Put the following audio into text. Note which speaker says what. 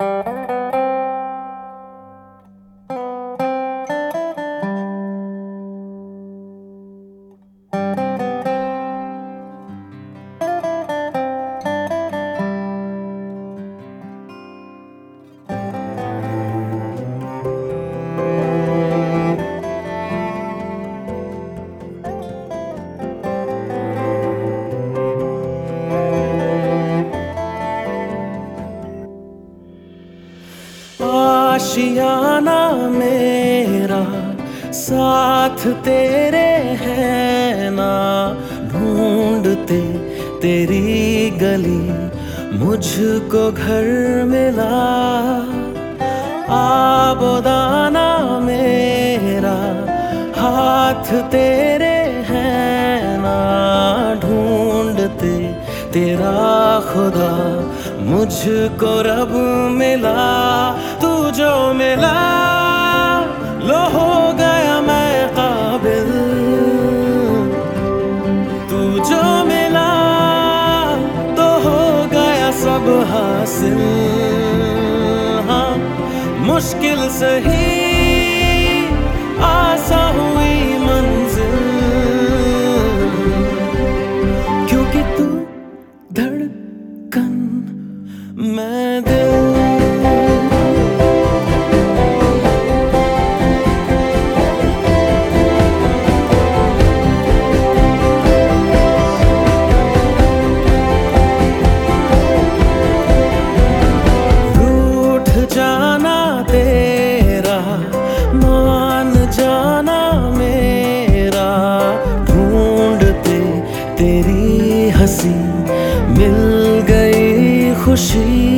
Speaker 1: आशियाना मेरा साथ तेरे है ना, ढूंढते तेरी गली मुझको घर मिला। आबोदाना मेरा हाथ तेरे है ना, ढूंढते तेरा खुदा मुझको रब मिला। तू जो मिला लो हो गया मैं काबिल, तू जो मिला तो हो गया सब हासिल। हाँ मुश्किल सही आसा हुई मंजिल, क्योंकि तू धड़कन मैं दिल। जाना तेरा मान जाना मेरा, ढूंढते तेरी हंसी मिल गई खुशी।